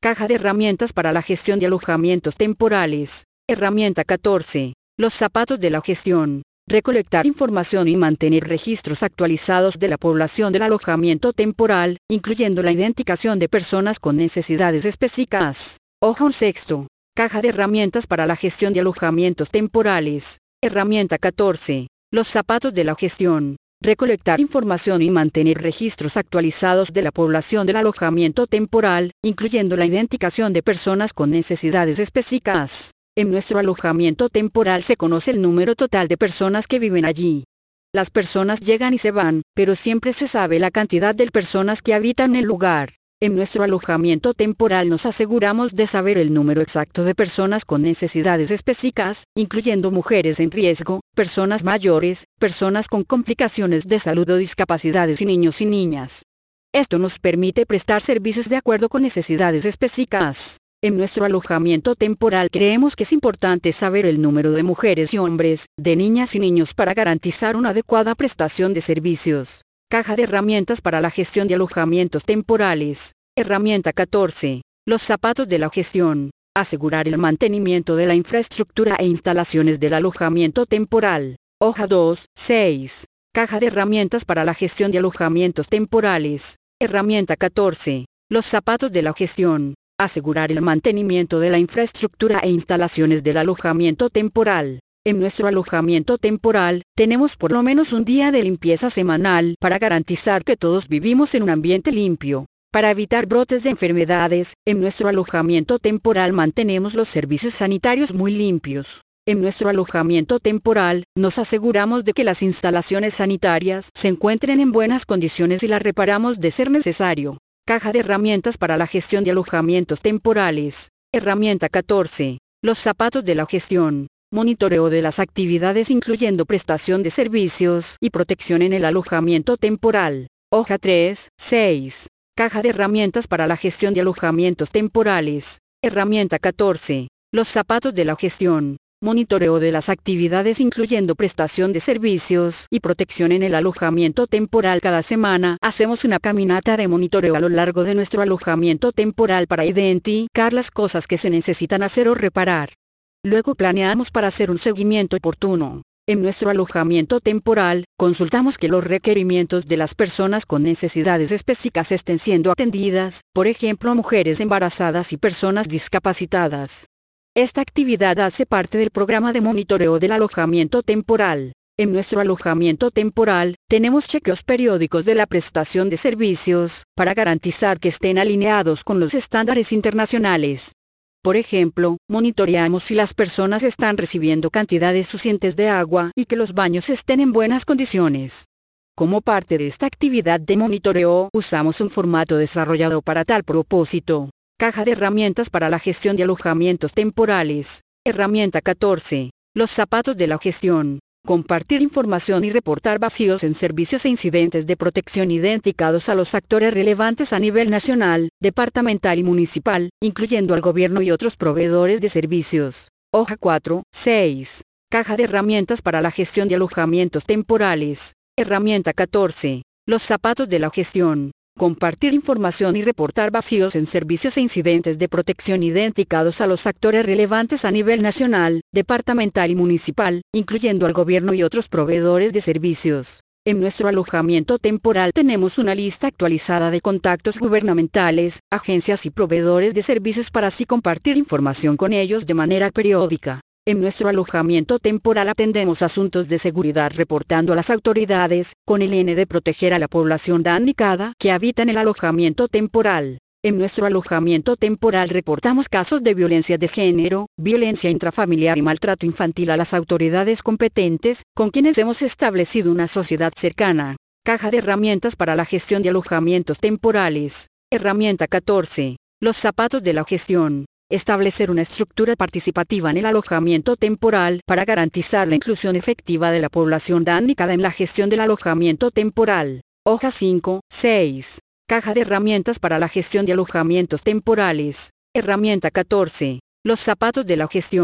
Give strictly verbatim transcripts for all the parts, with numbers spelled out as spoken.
Caja de herramientas para la gestión de alojamientos temporales. Herramienta catorce. Los zapatos de la gestión. Recolectar información y mantener registros actualizados de la población del alojamiento temporal, incluyendo la identificación de personas con necesidades específicas. Hoja un sexto. Caja de herramientas para la gestión de alojamientos temporales. Herramienta catorce. Los zapatos de la gestión. Recolectar información y mantener registros actualizados de la población del alojamiento temporal, incluyendo la identificación de personas con necesidades específicas. En nuestro alojamiento temporal se conoce el número total de personas que viven allí. Las personas llegan y se van, pero siempre se sabe la cantidad de personas que habitan el lugar. En nuestro alojamiento temporal nos aseguramos de saber el número exacto de personas con necesidades específicas, incluyendo mujeres en riesgo, personas mayores, personas con complicaciones de salud o discapacidades y niños y niñas. Esto nos permite prestar servicios de acuerdo con necesidades específicas. En nuestro alojamiento temporal creemos que es importante saber el número de mujeres y hombres, de niñas y niños para garantizar una adecuada prestación de servicios. Caja de herramientas para la gestión de alojamientos temporales. Herramienta catorce. Los zapatos de la gestión. Asegurar el mantenimiento de la infraestructura e instalaciones del alojamiento temporal. Hoja dos, seis. Caja de herramientas para la gestión de alojamientos temporales. Herramienta catorce. Los zapatos de la gestión. Asegurar el mantenimiento de la infraestructura e instalaciones del alojamiento temporal. En nuestro alojamiento temporal, tenemos por lo menos un día de limpieza semanal para garantizar que todos vivimos en un ambiente limpio. Para evitar brotes de enfermedades, en nuestro alojamiento temporal mantenemos los servicios sanitarios muy limpios. En nuestro alojamiento temporal, nos aseguramos de que las instalaciones sanitarias se encuentren en buenas condiciones y las reparamos de ser necesario. Caja de herramientas para la gestión de alojamientos temporales. Herramienta catorce. Los zapatos de la gestión. Monitoreo de las actividades incluyendo prestación de servicios y protección en el alojamiento temporal. Hoja tres, seis. Caja de herramientas para la gestión de alojamientos temporales. Herramienta catorce. Los zapatos de la gestión. Monitoreo de las actividades incluyendo prestación de servicios y protección en el alojamiento temporal. Cada semana hacemos una caminata de monitoreo a lo largo de nuestro alojamiento temporal para identificar las cosas que se necesitan hacer o reparar. Luego planeamos para hacer un seguimiento oportuno. En nuestro alojamiento temporal, consultamos que los requerimientos de las personas con necesidades específicas estén siendo atendidas, por ejemplo mujeres embarazadas y personas discapacitadas. Esta actividad hace parte del programa de monitoreo del alojamiento temporal. En nuestro alojamiento temporal, tenemos chequeos periódicos de la prestación de servicios, para garantizar que estén alineados con los estándares internacionales. Por ejemplo, monitoreamos si las personas están recibiendo cantidades suficientes de agua y que los baños estén en buenas condiciones. Como parte de esta actividad de monitoreo, usamos un formato desarrollado para tal propósito. Caja de herramientas para la gestión de alojamientos temporales. Herramienta catorce. Los zapatos de la gestión. Compartir información y reportar vacíos en servicios e incidentes de protección identificados a los actores relevantes a nivel nacional, departamental y municipal, incluyendo al gobierno y otros proveedores de servicios. Hoja cuatro, seis. Caja de herramientas para la gestión de alojamientos temporales. Herramienta catorce. Los zapatos de la gestión. Compartir información y reportar vacíos en servicios e incidentes de protección identificados a los actores relevantes a nivel nacional, departamental y municipal, incluyendo al gobierno y otros proveedores de servicios. En nuestro alojamiento temporal tenemos una lista actualizada de contactos gubernamentales, agencias y proveedores de servicios para así compartir información con ellos de manera periódica. En nuestro alojamiento temporal atendemos asuntos de seguridad reportando a las autoridades, con el fin de proteger a la población damnificada que habita en el alojamiento temporal. En nuestro alojamiento temporal reportamos casos de violencia de género, violencia intrafamiliar y maltrato infantil a las autoridades competentes, con quienes hemos establecido una sociedad cercana. Caja de herramientas para la gestión de alojamientos temporales. Herramienta catorce. Los zapatos de la gestión. Establecer una estructura participativa en el alojamiento temporal para garantizar la inclusión efectiva de la población damnificada en la gestión del alojamiento temporal. Hoja cinco, seis. Caja de herramientas para la gestión de alojamientos temporales. Herramienta catorce. Los zapatos de la gestión.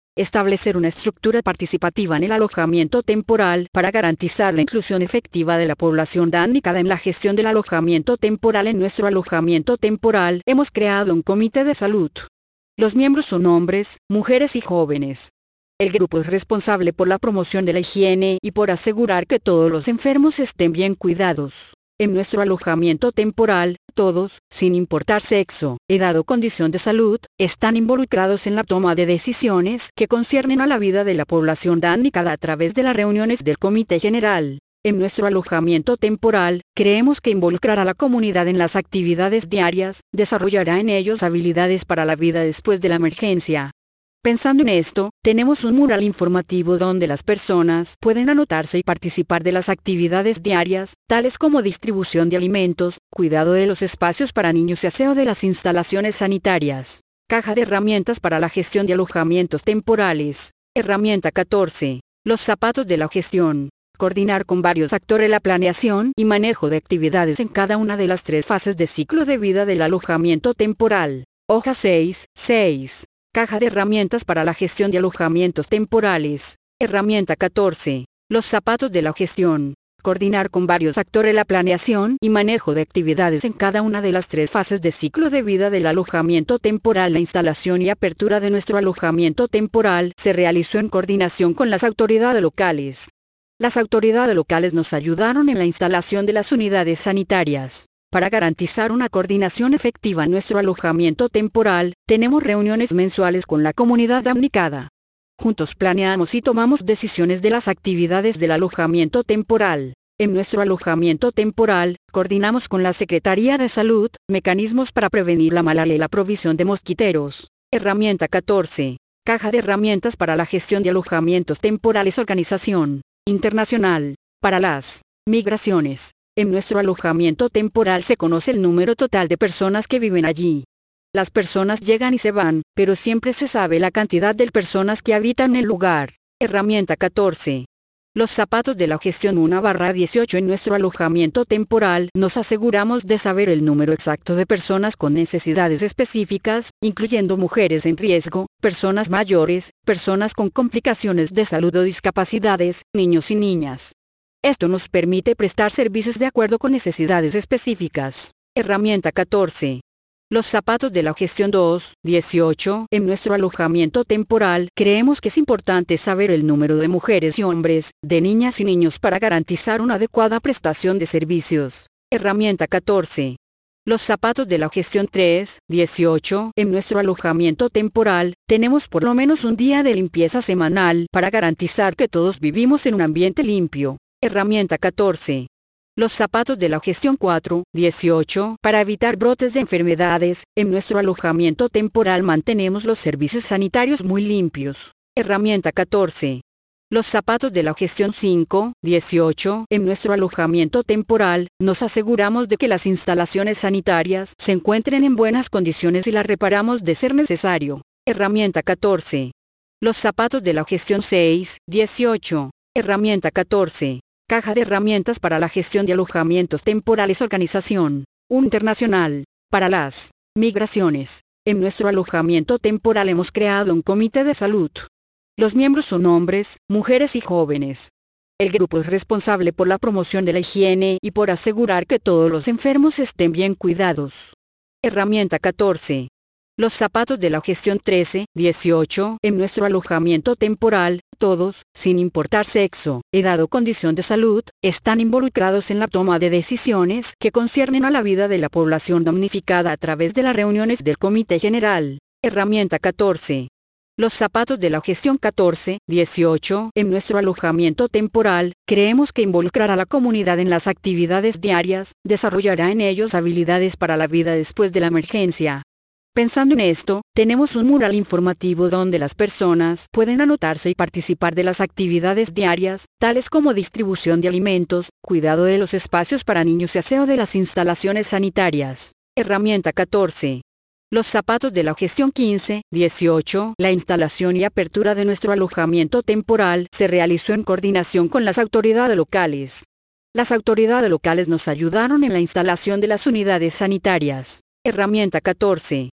Establecer una estructura participativa en el alojamiento temporal para garantizar la inclusión efectiva de la población damnificada en la gestión del alojamiento temporal. En nuestro alojamiento temporal hemos creado un comité de salud. Los miembros son hombres, mujeres y jóvenes. El grupo es responsable por la promoción de la higiene y por asegurar que todos los enfermos estén bien cuidados. En nuestro alojamiento temporal, todos, sin importar sexo, edad o condición de salud, están involucrados en la toma de decisiones que conciernen a la vida de la población damnificada a través de las reuniones del Comité General. En nuestro alojamiento temporal, creemos que involucrar a la comunidad en las actividades diarias, desarrollará en ellos habilidades para la vida después de la emergencia. Pensando en esto, tenemos un mural informativo donde las personas pueden anotarse y participar de las actividades diarias, tales como distribución de alimentos, cuidado de los espacios para niños y aseo de las instalaciones sanitarias. Caja de herramientas para la gestión de alojamientos temporales. Herramienta catorce. Los zapatos de la gestión. Coordinar con varios actores la planeación y manejo de actividades en cada una de las tres fases de ciclo de vida del alojamiento temporal. Hoja seis, seis. Caja de herramientas para la gestión de alojamientos temporales. Herramienta catorce. Los zapatos de la gestión. Coordinar con varios actores la planeación y manejo de actividades en cada una de las tres fases de ciclo de vida del alojamiento temporal. La instalación y apertura de nuestro alojamiento temporal se realizó en coordinación con las autoridades locales. Las autoridades locales nos ayudaron en la instalación de las unidades sanitarias. Para garantizar una coordinación efectiva en nuestro alojamiento temporal, tenemos reuniones mensuales con la comunidad damnificada. Juntos planeamos y tomamos decisiones de las actividades del alojamiento temporal. En nuestro alojamiento temporal, coordinamos con la Secretaría de Salud, mecanismos para prevenir la malaria y la provisión de mosquiteros. Herramienta catorce. Caja de herramientas para la gestión de alojamientos temporales. Organización internacional para las migraciones. En nuestro alojamiento temporal se conoce el número total de personas que viven allí. Las personas llegan y se van, pero siempre se sabe la cantidad de personas que habitan el lugar. Herramienta catorce. Los zapatos de la gestión. uno barra dieciocho. En nuestro alojamiento temporal nos aseguramos de saber el número exacto de personas con necesidades específicas, incluyendo mujeres en riesgo, personas mayores, personas con complicaciones de salud o discapacidades, niños y niñas. Esto nos permite prestar servicios de acuerdo con necesidades específicas. Herramienta catorce. Los zapatos de la gestión. dos, dieciocho. En nuestro alojamiento temporal, creemos que es importante saber el número de mujeres y hombres, de niñas y niños para garantizar una adecuada prestación de servicios. Herramienta catorce. Los zapatos de la gestión. tres, dieciocho. En nuestro alojamiento temporal, tenemos por lo menos un día de limpieza semanal para garantizar que todos vivimos en un ambiente limpio. Herramienta catorce. Los zapatos de la gestión. cuatro, dieciocho. Para evitar brotes de enfermedades, en nuestro alojamiento temporal mantenemos los servicios sanitarios muy limpios. Herramienta catorce. Los zapatos de la gestión. cinco, dieciocho. En nuestro alojamiento temporal, nos aseguramos de que las instalaciones sanitarias se encuentren en buenas condiciones y las reparamos de ser necesario. Herramienta catorce. Los zapatos de la gestión. seis, dieciocho. Herramienta catorce. Caja de herramientas para la gestión de alojamientos temporales. Organización internacional para las migraciones. En nuestro alojamiento temporal hemos creado un comité de salud. Los miembros son hombres, mujeres y jóvenes. El grupo es responsable por la promoción de la higiene y por asegurar que todos los enfermos estén bien cuidados. Herramienta catorce. Los zapatos de la gestión. trece, dieciocho. En nuestro alojamiento temporal, todos, sin importar sexo, edad o condición de salud, están involucrados en la toma de decisiones que conciernen a la vida de la población damnificada a través de las reuniones del Comité General. Herramienta catorce. Los zapatos de la gestión. catorce, dieciocho. En nuestro alojamiento temporal, creemos que involucrar a la comunidad en las actividades diarias, desarrollará en ellos habilidades para la vida después de la emergencia. Pensando en esto, tenemos un mural informativo donde las personas pueden anotarse y participar de las actividades diarias, tales como distribución de alimentos, cuidado de los espacios para niños y aseo de las instalaciones sanitarias. Herramienta catorce. Los zapatos de la gestión. quince, dieciocho. La instalación y apertura de nuestro alojamiento temporal se realizó en coordinación con las autoridades locales. Las autoridades locales nos ayudaron en la instalación de las unidades sanitarias. Herramienta catorce.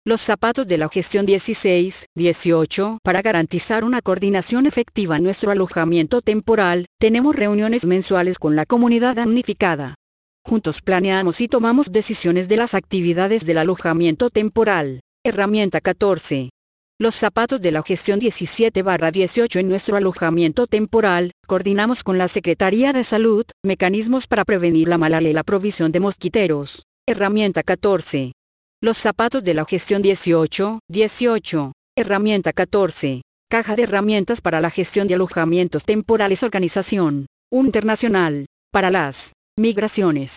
Los zapatos de la gestión dieciséis dieciocho. Para garantizar una coordinación efectiva en nuestro alojamiento temporal, tenemos reuniones mensuales con la comunidad damnificada. Juntos planeamos y tomamos decisiones de las actividades del alojamiento temporal. Herramienta catorce. Los zapatos de la gestión diecisiete dieciocho. En nuestro alojamiento temporal, coordinamos con la Secretaría de Salud, mecanismos para prevenir la malaria y la provisión de mosquiteros. Herramienta catorce. Los zapatos de la gestión dieciocho dieciocho. Herramienta catorce. Caja de herramientas para la gestión de alojamientos temporales. Organización internacional para las migraciones.